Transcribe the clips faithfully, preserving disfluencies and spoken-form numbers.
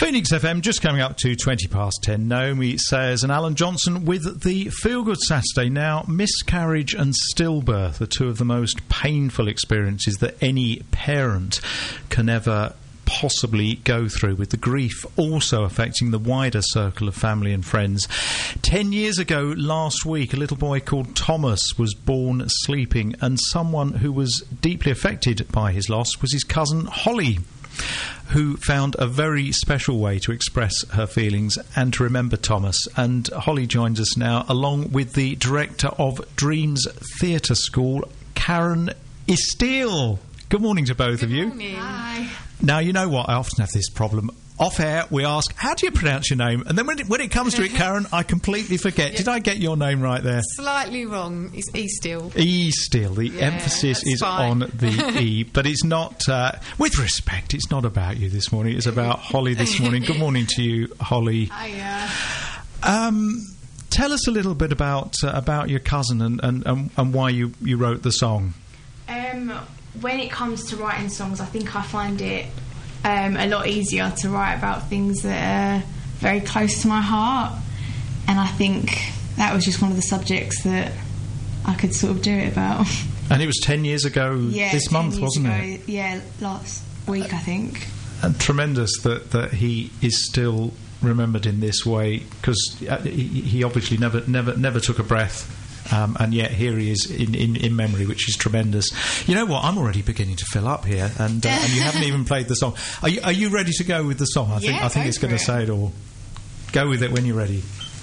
Phoenix F M just coming up to twenty past ten. Naomi Sayers and Alan Johnson with the Feel Good Saturday. Now, miscarriage and stillbirth are two of the most painful experiences that any parent can ever possibly go through, with the grief also affecting the wider circle of family and friends. Ten years ago last week, a little boy called Thomas was born sleeping, and someone who was deeply affected by his loss was his cousin Holly, who found a very special way to express her feelings and to remember Thomas. And Holly joins us now, along with the director of Dreams Theatre School, Karen Isteele. Good morning to both Good of you. Morning. Hi. Now, you know what? I often have this problem. Off air, we ask, how do you pronounce your name? And then when it, when it comes to it, Karen, I completely forget. Did I get your name right there? Slightly wrong. It's E-Still. E-Still. The Yeah, emphasis is fine. on the E. But it's not, uh, with respect, it's not about you this morning. It's about Holly this morning. Good morning to you, Holly. Hiya. Um, tell us a little bit about uh, about your cousin and, and, and, and why you, you wrote the song. Um, when it comes to writing songs, I think I find it um, a lot easier to write about things that are very close to my heart, and I think that was just one of the subjects that I could sort of do it about. And it was ten years ago yeah, this month, years wasn't ago, it? Yeah, last week, I think. And tremendous that, that he is still remembered in this way, because he, he obviously never never never took a breath. Um, and yet here he is in, in, in memory, which is tremendous. You know what? I'm already beginning to fill up here, and uh, and you haven't even played the song. Are you, are you ready to go with the song? I think Yeah, I think go it's going to for say it all. Go with it when you're ready.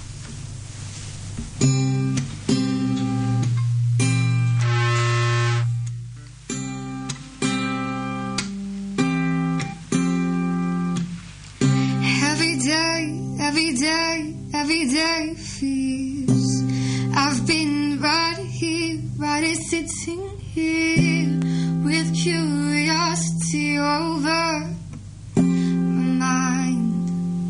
Every day, every day, every day feels I've been right here, right here, sitting here with curiosity over my mind.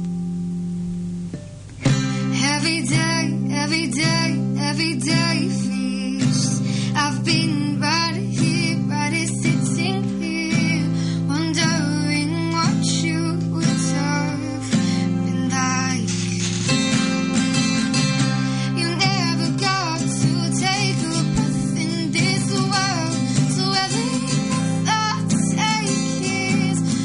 Every day, every day, every day feels I've been right here, right here, sitting here, wondering what you would have been like. You never got to take a breath in this world, so every breath I take is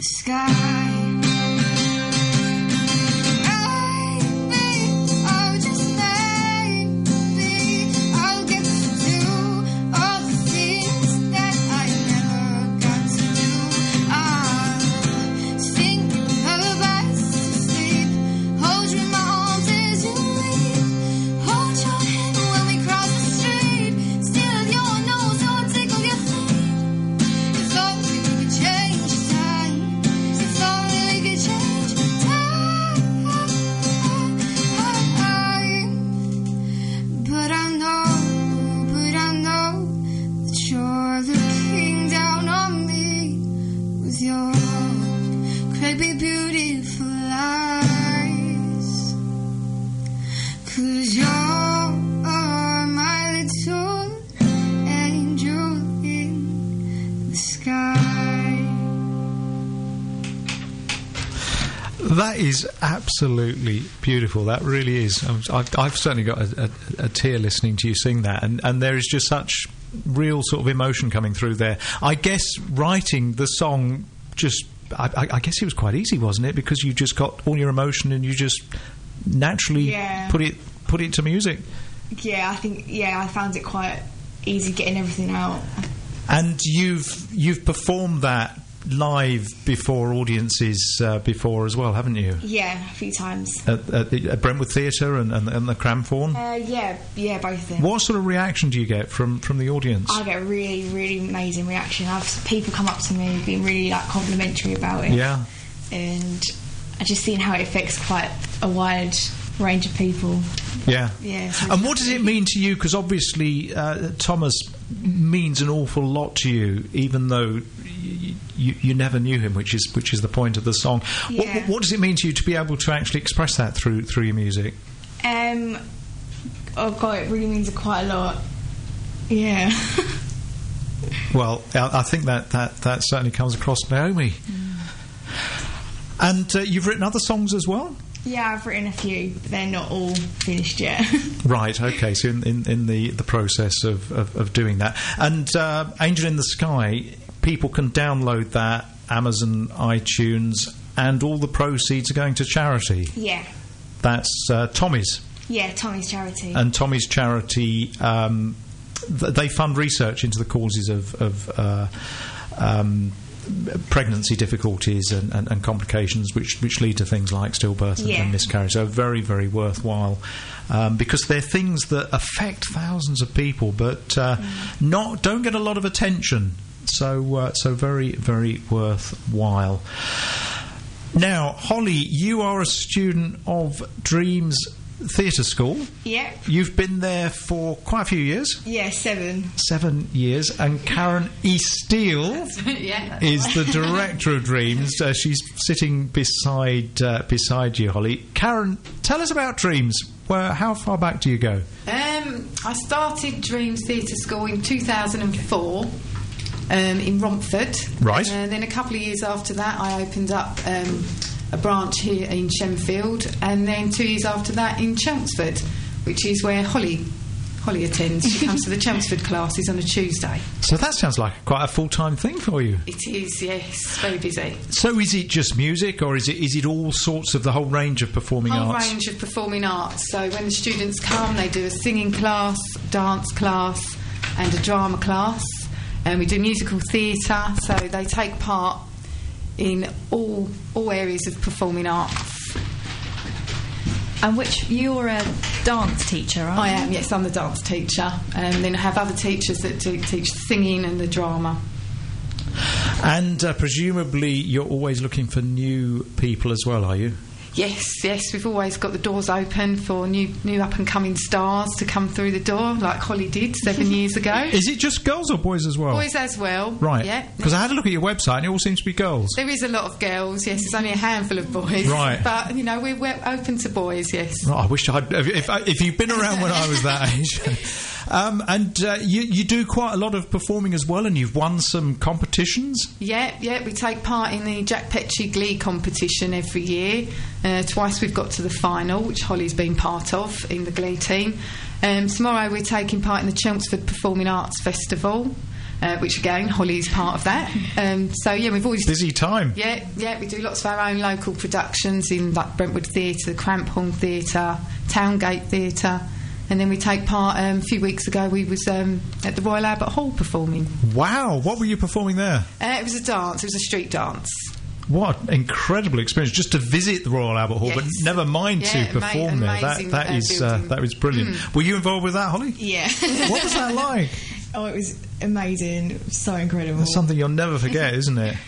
sky. That is absolutely beautiful. That really is. I've, I've certainly got a, a, a tear listening to you sing that, and, and there is just such real sort of emotion coming through there. I guess writing the song just, I, I, I guess it was quite easy, wasn't it? Because you just got all your emotion and you just naturally yeah. put it put it to music. Yeah, I think yeah, I found it quite easy getting everything out. And you've you've performed that live before audiences uh, before as well, haven't you? Yeah, a few times. At, at, the, at Brentwood Theatre and, and, and the Cramthorne? Uh, yeah, yeah, both of them. What sort of reaction do you get from, from the audience? I get a really, really amazing reaction. I've people come up to me being really like complimentary about it. Yeah. And I just seen how it affects quite a wide range of people. Yeah. Yeah. And what does it mean to you? Because obviously uh, Thomas means an awful lot to you, even though y- you, you never knew him, which is which is the point of the song. Yeah. What, what does it mean to you to be able to actually express that through through your music? Um. Oh God, it really means quite a lot. Yeah. Well, I, I think that, that that certainly comes across, Naomi. Mm. And uh, you've written other songs as well? Yeah, I've written a few, but they're not all finished yet. Right, okay, so in, in, in the, the process of, of, of doing that. And uh, Angel in the Sky, people can download that, Amazon, iTunes, and all the proceeds are going to charity. Yeah. That's uh, Tommy's. Yeah, Tommy's charity. And Tommy's charity, um, th- they fund research into the causes of... of uh, um, pregnancy difficulties and, and, and complications which, which lead to things like stillbirth and, yeah. and miscarriage. So very, very worthwhile um, because they're things that affect thousands of people but uh, mm. not don't get a lot of attention. So, uh, so very, very worthwhile. Now, Holly, you are a student of Dreams Theatre School. Yep. You've been there for quite a few years. Yeah, seven. Seven years. And Karen E. Steele yeah, is the director of Dreams. Uh, she's sitting beside uh, beside you, Holly. Karen, tell us about Dreams. Where, how far back do you go? Um, I started Dreams Theatre School in two thousand four um, in Romford. Right. And then a couple of years after that, I opened up Um, a branch here in Shenfield, and then two years after that in Chelmsford, which is where Holly Holly attends. She comes to the Chelmsford classes on a Tuesday. So that sounds like quite a full-time thing for you. It is, yes, very busy. So is it just music, or is it is it all sorts of the whole range of performing whole arts? Whole range of performing arts. So when the students come, they do a singing class, dance class, and a drama class, and we do musical theatre. So they take part in all all areas of performing arts. And which you're a dance teacher, aren't I you? am, yes, I'm the dance teacher, and then I have other teachers that do teach singing and the drama. And uh, presumably you're always looking for new people as well, are you? Yes, yes, we've always got the doors open for new new up and coming stars to come through the door, like Holly did seven years ago. Is it just girls or boys as well? Boys as well, right? Yeah, because I had a look at your website and it all seems to be girls. There is a lot of girls, yes. There's only a handful of boys, right? But you know, we're, we're open to boys, yes. Right, I wish I'd if, if, if you've been around when I was that age. Um, and uh, you, you do quite a lot of performing as well, and you've won some competitions. Yeah, yeah, we take part in the Jack Petrie Glee competition every year. Uh, twice we've got to the final, which Holly's been part of in the Glee team. Um, tomorrow we're taking part in the Chelmsford Performing Arts Festival. uh, which again, Holly's part of that. Um, so yeah, we've always busy time. Yeah, yeah, we do lots of our own local productions in like Brentwood Theatre, the Cramphorn Theatre, Towngate Theatre. And then we take part, um, a few weeks ago, we was um, at the Royal Albert Hall performing. Wow, what were you performing there? Uh, it was a dance, it was a street dance. What incredible experience, just to visit the Royal Albert Hall, Yes. but never mind Yeah, to ama- perform there. That, amazing, that, uh, is, uh, building. that was brilliant. Mm. Were you involved with that, Holly? Yeah. What was that like? Oh, it was amazing. It was so incredible. That's something you'll never forget, isn't it?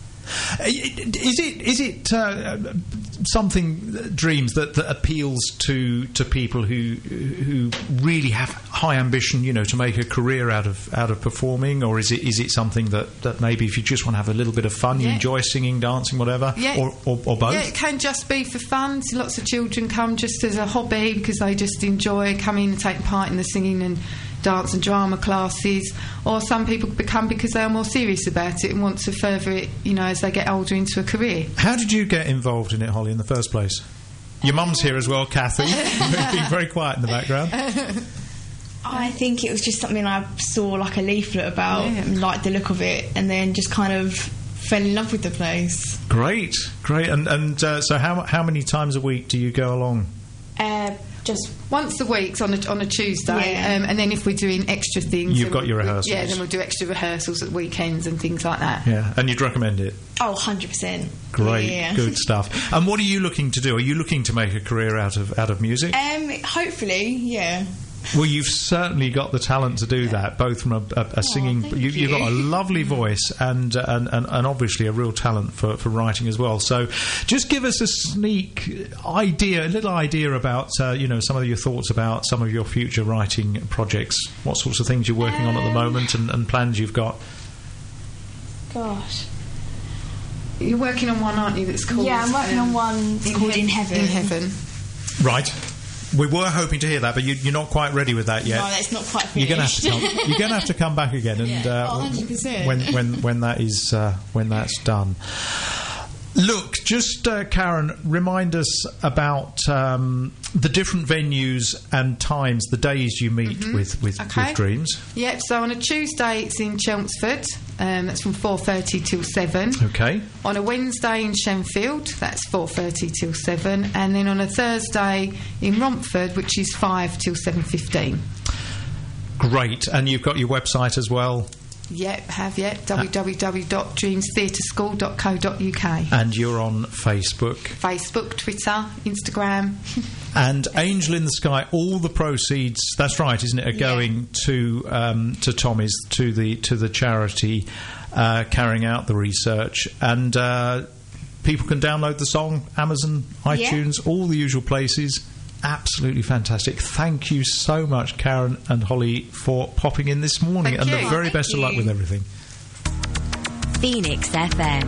Is it is it uh, something, uh, Dreams, that, that appeals to to people who who really have high ambition, you know, to make a career out of out of performing, or is it is it something that, that maybe if you just want to have a little bit of fun, you Yeah. enjoy singing, dancing, whatever, Yeah. or, or or both? Yeah, it can just be for fun. So lots of children come just as a hobby because they just enjoy coming and taking part in the singing and dance and drama classes, or some people become because they are more serious about it and want to further it, you know, as they get older into a career. How did you get involved in it, Holly, in the first place? Your mum's here as well, Kathy, being very quiet in the background. I think it was just something I saw like a leaflet about, Yeah. and liked the look of it, and then just kind of fell in love with the place. Great, great. And and uh, so, how how many times a week do you go along? Uh, just Once a week on a, on a Tuesday, Yeah. um, and then if we're doing extra things, You've then got your we- rehearsals. Yeah, then we'll do extra rehearsals at weekends and things like that. Yeah, and you'd recommend it. oh, one hundred percent. Great, Yeah. good stuff. And what are you looking to do? Are you looking to make a career out of out of music? Um, hopefully, yeah. Well, you've certainly got the talent to do that, both from a, a, a singing. thank You, you've got a you. lovely voice and, uh, and and and obviously a real talent for, for writing as well. So, just give us a sneak idea, a little idea about uh, you know some of your thoughts about some of your future writing projects. What sorts of things you're working on at the Um, moment, and, and plans you've got. Gosh. You're working on one, aren't you? That's called Yeah, I'm working um, on one it's called In Heaven. In Heaven. Right. We were hoping to hear that, but you, you're not quite ready with that yet. No, that's not quite You're finished. going to have to come. You're going to have to come back again, and Yeah. uh, Oh, one hundred percent. when when when that is uh, when that's done. Look, just uh, Karen, remind us about um, the different venues and times, the days you meet with with, Okay. with Dreams. Yep, so on a Tuesday it's in Chelmsford, um, that's from four thirty till seven. Okay. On a Wednesday in Shenfield, that's four thirty till seven. And then on a Thursday in Romford, which is five till seven fifteen. Great, and you've got your website as well, Yep, have yet, w w w dot dreams theatre school dot co dot u k. and you're on Facebook. Facebook, Twitter, Instagram. And Angel in the Sky, all the proceeds, that's right, isn't it, are going to um, to Tommy's, to the to the charity uh, carrying out the research. And uh, people can download the song, Amazon, Yeah. iTunes, all the usual places. Absolutely fantastic. Thank you so much, Karen and Holly, for popping in this morning. Thank and you. the very Thank best of luck you. with everything. Phoenix F M.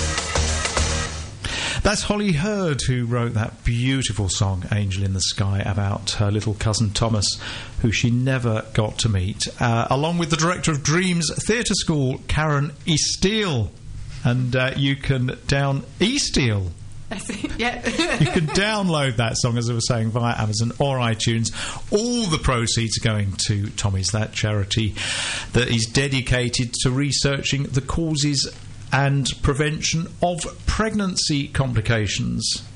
That's Holly Hurd who wrote that beautiful song, Angel in the Sky, about her little cousin Thomas, who she never got to meet, uh, along with the director of Dreams Theatre School, Karen Easteel. And uh, you can down... Easteel? That's it, yeah. You can download that song, as I was saying, via Amazon or iTunes. All the proceeds are going to Tommy's, that charity that is dedicated to researching the causes and prevention of pregnancy complications.